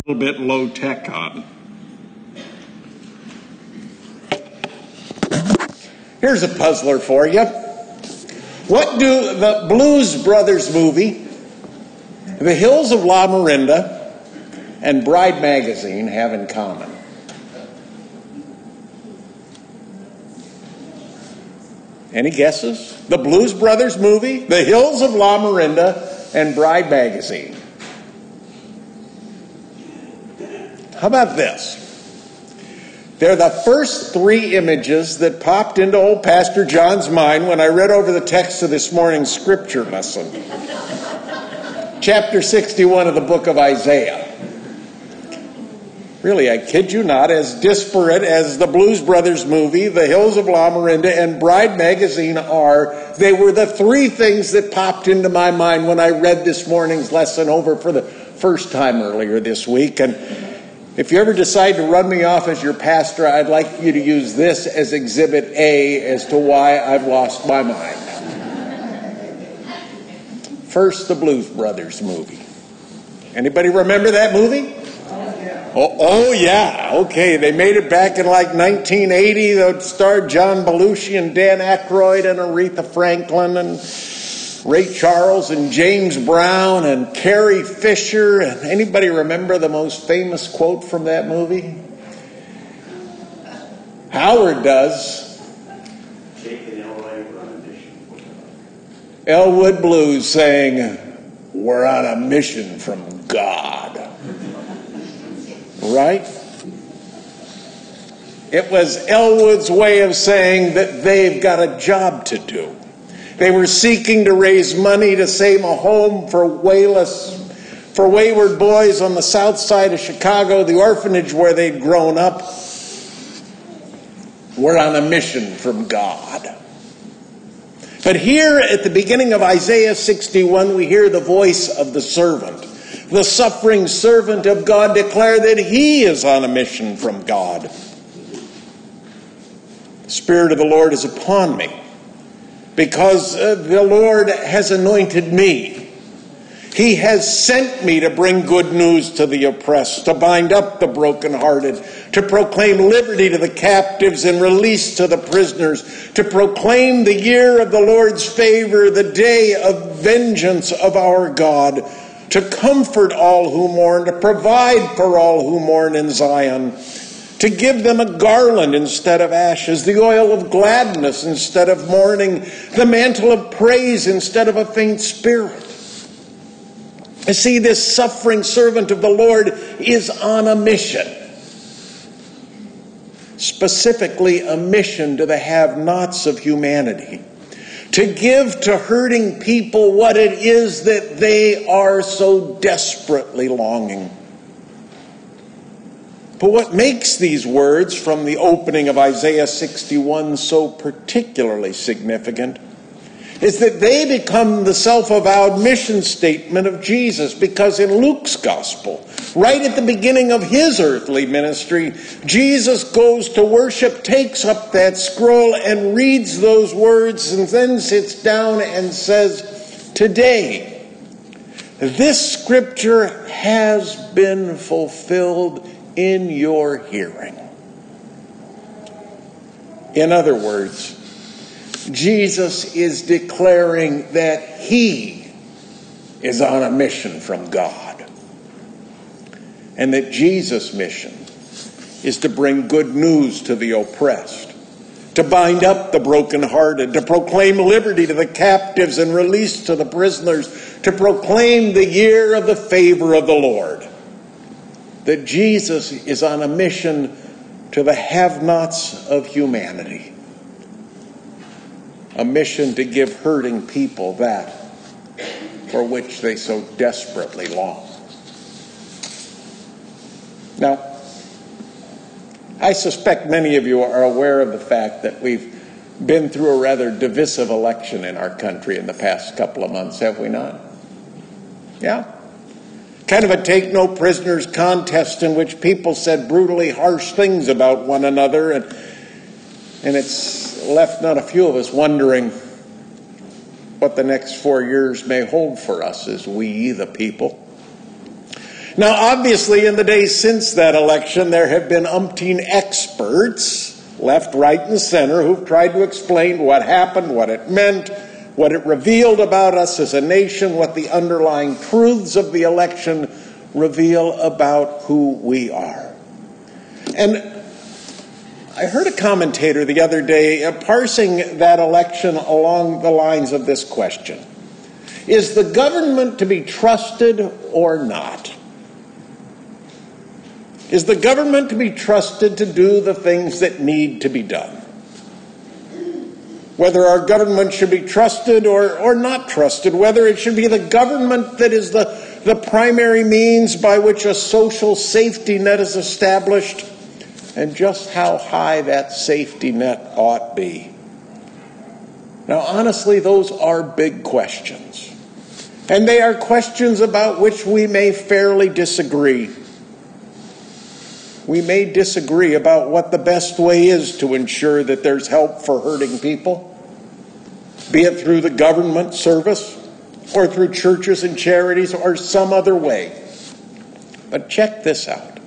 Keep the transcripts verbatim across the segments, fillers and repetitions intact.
little bit low tech on. Here's a puzzler for you. What do the Blues Brothers movie, The Hills of La Miranda, and Bride magazine have in common? Any guesses? The Blues Brothers movie, The Hills of La Miranda, and Bride magazine. How about this? They're the first three images that popped into old Pastor John's mind when I read over the text of this morning's scripture lesson. Chapter sixty-one of the book of Isaiah. Really, I kid you not, as disparate as the Blues Brothers movie, The Hills of La Miranda, and Bride magazine are, they were the three things that popped into my mind when I read this morning's lesson over for the first time earlier this week. And if you ever decide to run me off as your pastor, I'd like you to use this as Exhibit A as to why I've lost my mind. First, the Blues Brothers movie. Anybody remember that movie? Oh, oh yeah, okay. They made it back in like nineteen eighty. It starred John Belushi and Dan Aykroyd and Aretha Franklin and Ray Charles and James Brown and Carrie Fisher. And anybody remember the most famous quote from that movie? Howard does. Elwood Blues saying, "We're on a mission from God." Right? It was Elwood's way of saying that they've got a job to do. They were seeking to raise money to save a home for wayless, for wayward boys on the south side of Chicago, the orphanage where they'd grown up. We're on a mission from God. But here at the beginning of Isaiah sixty-one, we hear the voice of the servant. The suffering servant of God declare that he is on a mission from God. The Spirit of the Lord is upon me, because uh, the Lord has anointed me. He has sent me to bring good news to the oppressed, to bind up the brokenhearted, to proclaim liberty to the captives and release to the prisoners, to proclaim the year of the Lord's favor, the day of vengeance of our God, to comfort all who mourn, to provide for all who mourn in Zion, to give them a garland instead of ashes, the oil of gladness instead of mourning, the mantle of praise instead of a faint spirit. You see, this suffering servant of the Lord is on a mission. Specifically, a mission to the have-nots of humanity. To give to hurting people what it is that they are so desperately longing. But what makes these words from the opening of Isaiah sixty-one so particularly significant is that they become the self-avowed mission statement of Jesus, because in Luke's gospel, right at the beginning of his earthly ministry, Jesus goes to worship, takes up that scroll and reads those words, and then sits down and says, "Today, this scripture has been fulfilled in your hearing." In other words, Jesus is declaring that he is on a mission from God. And that Jesus' mission is to bring good news to the oppressed, to bind up the brokenhearted, to proclaim liberty to the captives and release to the prisoners, to proclaim the year of the favor of the Lord. That Jesus is on a mission to the have-nots of humanity. A mission to give hurting people that for which they so desperately long. Now, I suspect many of you are aware of the fact that we've been through a rather divisive election in our country in the past couple of months, have we not? Yeah? Kind of a take-no-prisoners contest in which people said brutally harsh things about one another, and, and it's left not a few of us wondering what the next four years may hold for us as we, the people. Now, obviously, in the days since that election, there have been umpteen experts, left, right, and center, who've tried to explain what happened, what it meant, what it revealed about us as a nation, what the underlying truths of the election reveal about who we are. And I heard a commentator the other day uh, parsing that election along the lines of this question: is the government to be trusted or not? Is the government to be trusted to do the things that need to be done? Whether our government should be trusted or, or not trusted, whether it should be the government that is the, the primary means by which a social safety net is established, and just how high that safety net ought be. Now, honestly, those are big questions. And they are questions about which we may fairly disagree. We may disagree about what the best way is to ensure that there's help for hurting people, be it through the government service or through churches and charities or some other way. But check this out.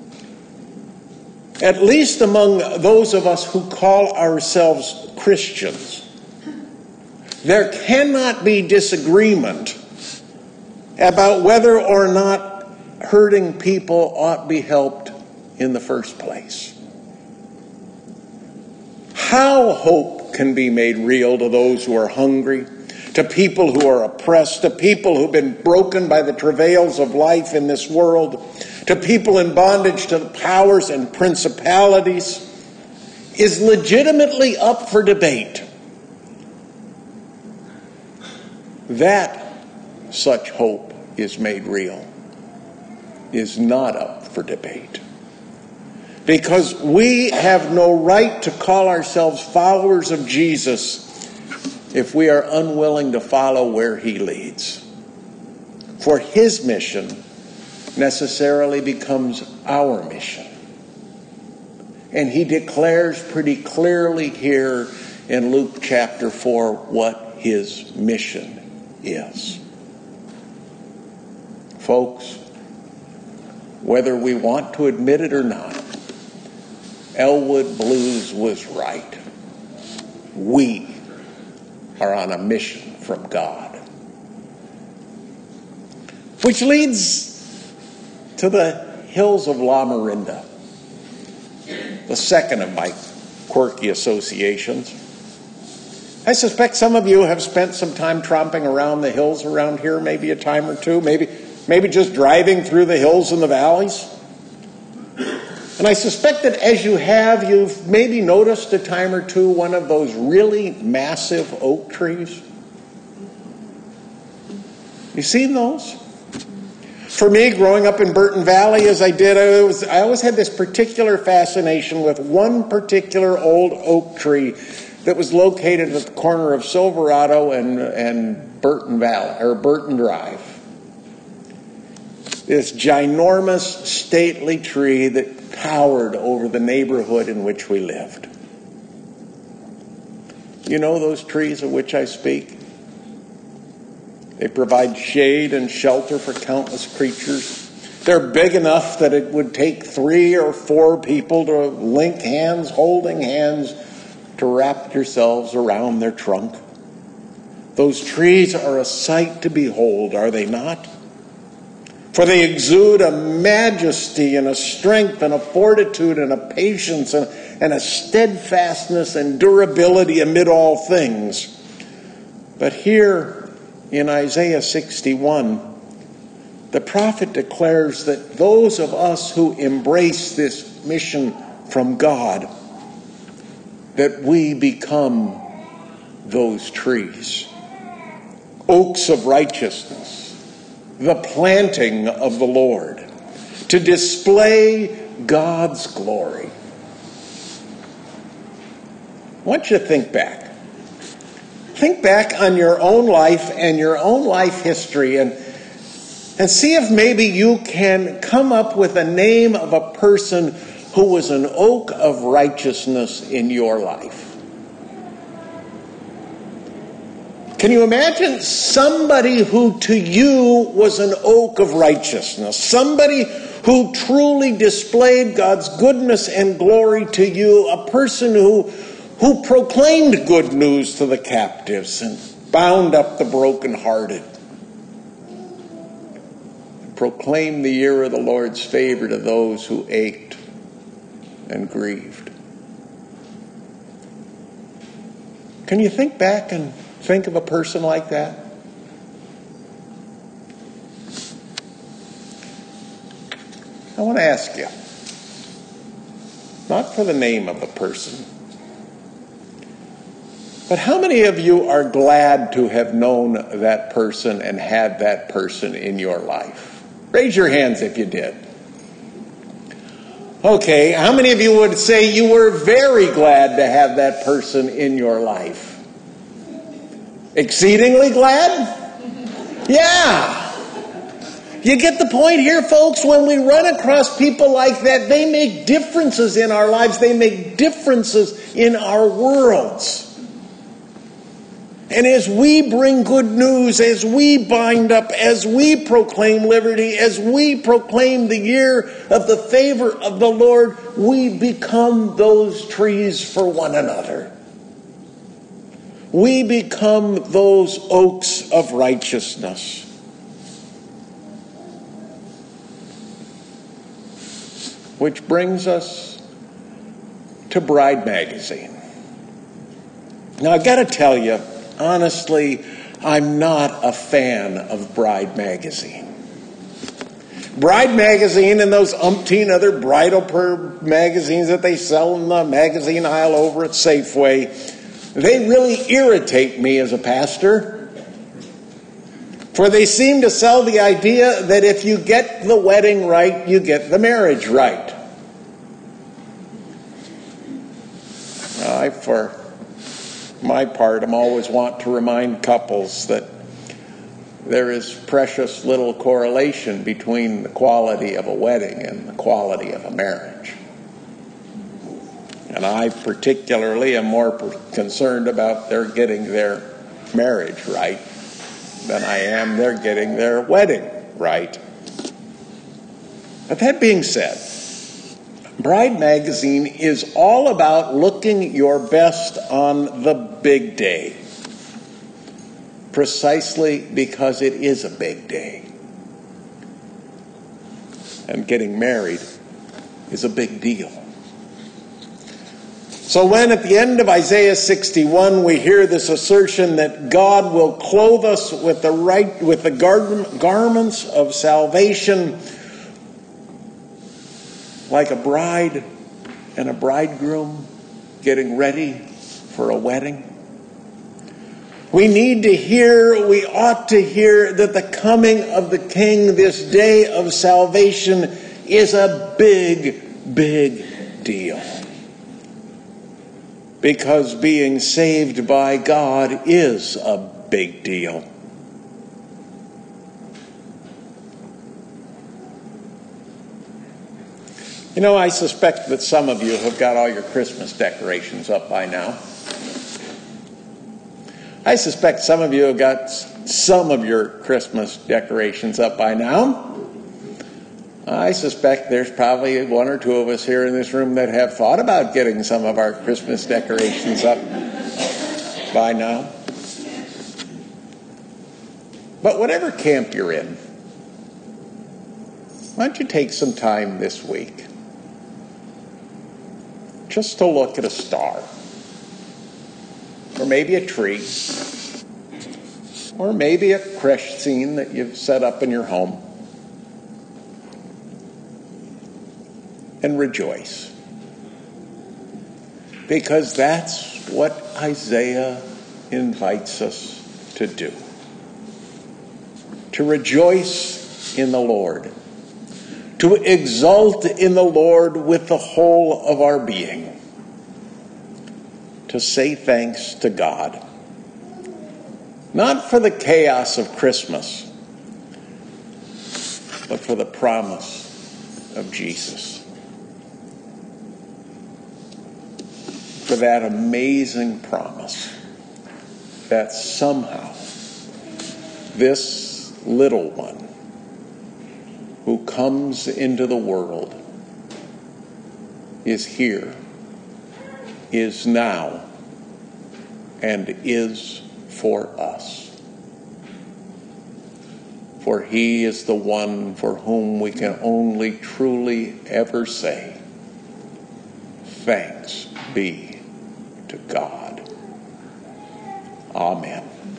At least among those of us who call ourselves Christians, there cannot be disagreement about whether or not hurting people ought to be helped in the first place. How hope can be made real to those who are hungry, to people who are oppressed, to people who've been broken by the travails of life in this world, to people in bondage to the powers and principalities, is legitimately up for debate. That such hope is made real is not up for debate. Because we have no right to call ourselves followers of Jesus if we are unwilling to follow where he leads. For his mission necessarily becomes our mission. And he declares pretty clearly here in Luke chapter four what his mission is. Folks, whether we want to admit it or not, Elwood Blues was right. We are on a mission from God. Which leads to the hills of La Marinda, the second of my quirky associations. I suspect some of you have spent some time tromping around the hills around here, maybe a time or two, maybe, maybe just driving through the hills and the valleys. And I suspect that as you have, you've maybe noticed a time or two one of those really massive oak trees. You seen those? For me, growing up in Burton Valley as I did, I, was, I always had this particular fascination with one particular old oak tree that was located at the corner of Silverado and, and Burton Valley, or Burton Drive. This ginormous, stately tree that towered over the neighborhood in which we lived. You know those trees of which I speak? They provide shade and shelter for countless creatures. They're big enough that it would take three or four people to link hands, holding hands, to wrap yourselves around their trunk. Those trees are a sight to behold, are they not? For they exude a majesty and a strength and a fortitude and a patience and, and a steadfastness and durability amid all things. But here in Isaiah sixty-one, the prophet declares that those of us who embrace this mission from God, that we become those trees, oaks of righteousness, the planting of the Lord, to display God's glory. I want you to think back. Think back on your own life and your own life history and, and see if maybe you can come up with a name of a person who was an oak of righteousness in your life. Can you imagine somebody who to you was an oak of righteousness, somebody who truly displayed God's goodness and glory to you, a person who, who proclaimed good news to the captives and bound up the brokenhearted, proclaimed the year of the Lord's favor to those who ached and grieved. Can you think back and think of a person like that? I want to ask you, not for the name of the person, but how many of you are glad to have known that person and had that person in your life? Raise your hands if you did. Okay, how many of you would say you were very glad to have that person in your life? Exceedingly glad? Yeah. You get the point here, folks? When we run across people like that, they make differences in our lives. They make differences in our worlds. And as we bring good news, as we bind up, as we proclaim liberty, as we proclaim the year of the favor of the Lord, we become those trees for one another. We become those oaks of righteousness. Which brings us to Bride Magazine. Now, I've got to tell you, honestly, I'm not a fan of Bride Magazine. Bride Magazine and those umpteen other bridal per magazines that they sell in the magazine aisle over at Safeway, they really irritate me as a pastor. For they seem to sell the idea that if you get the wedding right, you get the marriage right. I, for my part, I'm always want to remind couples that there is precious little correlation between the quality of a wedding and the quality of a marriage. And I particularly am more concerned about their getting their marriage right than I am their getting their wedding right. But that being said, Bride Magazine is all about looking your best on the big day, precisely because it is a big day. And getting married is a big deal. So when at the end of Isaiah sixty-one we hear this assertion that God will clothe us with the right with the gar- garments of salvation, like a bride and a bridegroom getting ready for a wedding, we need to hear, we ought to hear that the coming of the King, this day of salvation, is a big, big deal. Because being saved by God is a big deal. You know, I suspect that some of you have got all your Christmas decorations up by now. I suspect some of you have got some of your Christmas decorations up by now. I suspect there's probably one or two of us here in this room that have thought about getting some of our Christmas decorations up by now. But whatever camp you're in, why don't you take some time this week just to look at a star, or maybe a tree, or maybe a creche scene that you've set up in your home, and rejoice. Because that's what Isaiah invites us to do. To rejoice in the Lord. To exult in the Lord with the whole of our being. To say thanks to God. Not for the chaos of Christmas, but for the promise of Jesus. For that amazing promise that somehow this little one who comes into the world is here, is now, and is for us. For he is the one for whom we can only truly ever say, thanks be to God. Amen.